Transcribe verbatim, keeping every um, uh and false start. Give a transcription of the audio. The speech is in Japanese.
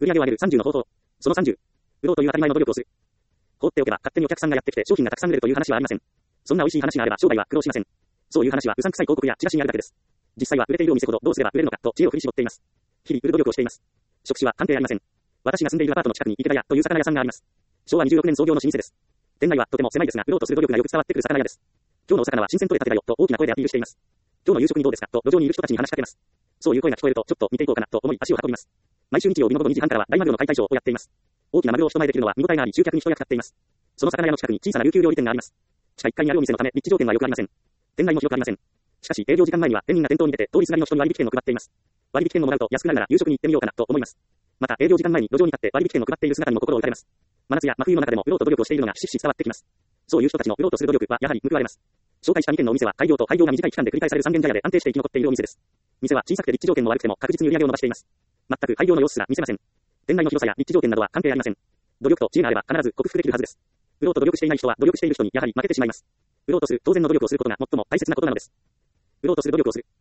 売上を上げるさんじゅうの方法。そのさんじゅう。売ろうという当たり前の努力をする。放っておけば勝手にお客さんがやってきて商品がたくさん売れるという話はありません。そんな美味しい話があれば商売は苦労しません。そういう話はうさんくさい広告やチラシにあるだけです。実際は売れているお店ほどどうすれば売れるのかと知恵を振り絞っています。日々売る努力をしています。職種は関係ありません。私が住んでいるアパートの近くに池田屋という魚屋さんがあります。しょうわにじゅうろくねん創業の老舗です。店内はとても狭いですが、売ろうとする努力がよく伝わってくる魚屋です。今日のお魚は新鮮取れたてだよと大きな声でアピールしています。今日の夕食にどうですかと路上にいる人たちに話しかけます。そういう声が聞こえるとちょっと見ていこうかなと思い足を運びます。毎週日曜日の午後にじはんからは大マグロの解体ショーをやっています。大きなマグロを人前で切るのは見応えがあり集客に一役買っています。その魚屋の近くに小さな琉球料理店があります。地下いっかいにあるお店のため立地条件は良くありません。店内も広くありません。しかし営業時間前には店員が店頭に出て通りすがりの人に割引券を配っています。割引券をもらうと安くなるなら夕食に行ってみようかなと思います。また営業時間前に路上に立って割引券を配っている姿にも心を打たれます。真夏や真冬の中でも売ろうと努力をしているのがひしひし伝わってきます。そういう人たちの売ろうとする努力はやはり報われます。紹介したにけんのお店は開業と廃業が短い期間で繰り返される三軒茶屋で安定して生き残っているお店です。店は小さくて立地条件も悪くても確実に売り上げを伸ばしています。全く廃業の様子すら見せません。店内の広さや立地条件などは関係ありません。努力と知恵があれば必ず克服できるはずです。売ろうと努力していない人は努力している人にやはり負けてしまいます。売ろうとする当然の努力をすることが最も大切なことなのです。売ろうとする努力をする。